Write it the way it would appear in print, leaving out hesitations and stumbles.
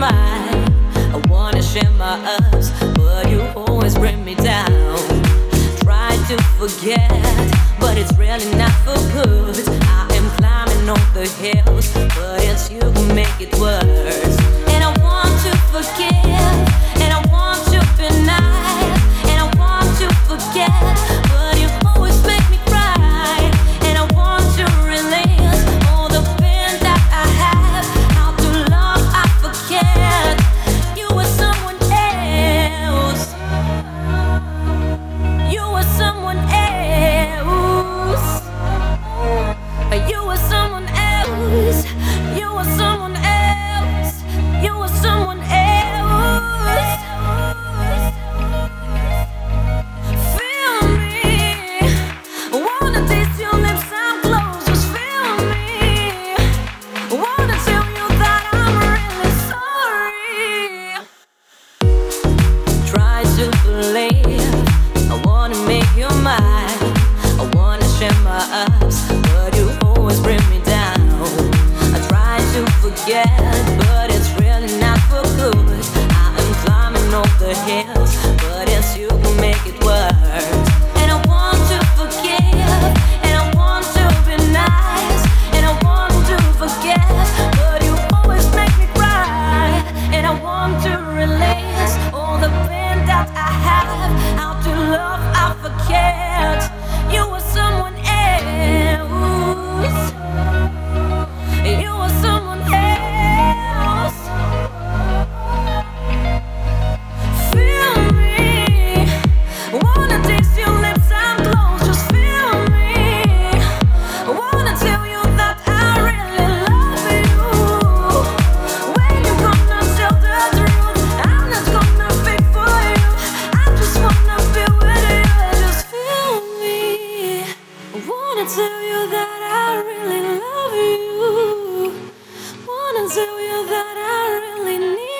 mind. I wanna share my ups, but you always bring me down. Try to forget, but it's really not for good. I am climbing on the hills, but it's you who make it worse. And I want to forgive, and I want to be nice, and I want to forget, but you always make me cry. And I want to release all the pain that I have. How to love, I forget. You were someone else. You were someone else. You were someone else. You were someone else. You were someone else. Feel me. Wanna taste your lips, I'm close. Just feel me. Wanna tell you that I'm really sorry. Try to believe. I wanna make you mine. I wanna share my ups, but you always bring me down. I try to forget, but it's really not for good. I am climbing up the hills, but it's you who make it worse. And I want to forgive, and I want to be nice, and I want to forget, but you always make me cry. And I want to release all the pain that I have. How to love, I forget. You were someone else. You were someone else. Feel me. Wanna taste your lips, I'm close. Just feel me. Wanna tell you that I really love you. When you gonna tell the truth, I'm not gonna be for you. I just wanna be with you. Just feel me. Wanna tell you that I really love you. Wanna tell you that I really need